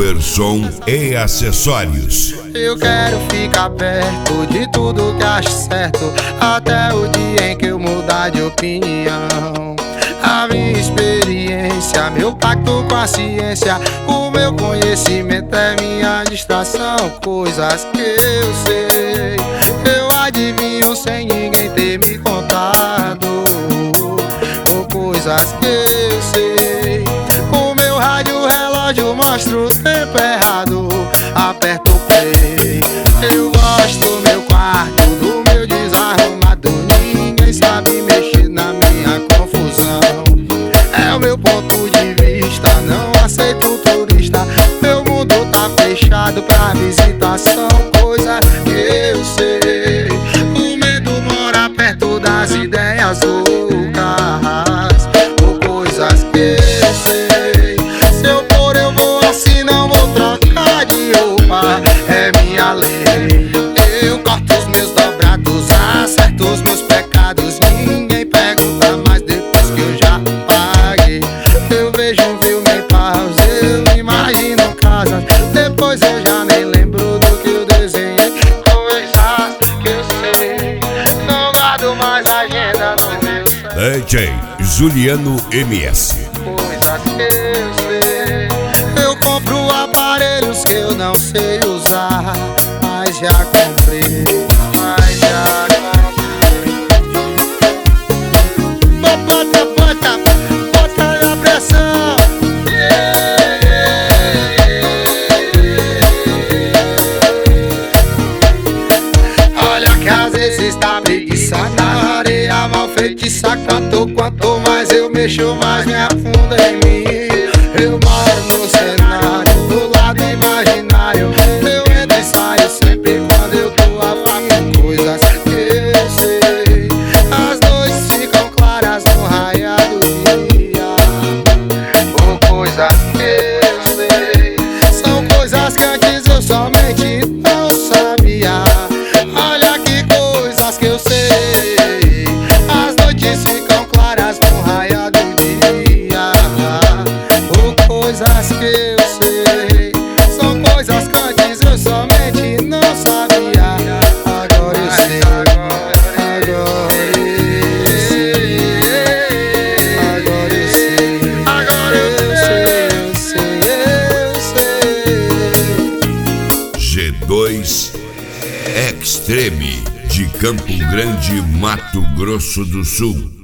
Elberson e acessórios. Eu quero ficar perto de tudo que acho certo, até o dia em que eu mudar de opinião. A minha experiência, meu pacto com a ciência, o meu conhecimento é minha distração. Coisas que eu sei, eu adivinho sem ninguém ter me contado. Ou coisas que eu sei, o meu rádio relógio mostra o tempo errado. Aperto o play, eu gosto do meu quarto, do meu desarrumado. Ninguém sabe mexer na minha confusão. É o meu ponto de vista, não aceito turista. Meu mundo tá fechado pra visitação. Coisa que eu sei, o medo mora perto das ideias loucas. Ou coisas que eu sei, se eu for eu vou assim, não vou trocar de roupa. É minha lei, eu corto os meus dobrados, acerto os meus pecados. Ninguém pergunta mais depois que eu já paguei. Eu vejo um filme em pausa, eu imagino casas, depois eu já nem lembro do que eu desenhei. Coisas que eu sei, não guardo mais a agenda do meu DJ Juliano MS. Coisas que eu sei, eu compro aparelhos que eu não sei usar, mas já comprei, mas já comprei. Bota na pressão. Olha que às vezes tá preguiça na areia mal feitiça. Quanto mais eu mexo, mais me afunda em mim. Eu moro no cenário, do lado imaginário. Eu entro e saio sempre quando eu tô a fazer coisas que eu sei. As noites ficam claras no raiar do dia. Ou coisas que eu sei, são coisas que antes eu somente não sabia. Olha que coisas que eu sei, as noites ficam claras no raiar do dia. Ou coisas que eu sei, são coisas que antes eu somente não sabia. Agora eu sei, agora eu sei, agora eu sei, agora eu sei. G2 Extreme de Campo Grande, Mato Grosso do Sul.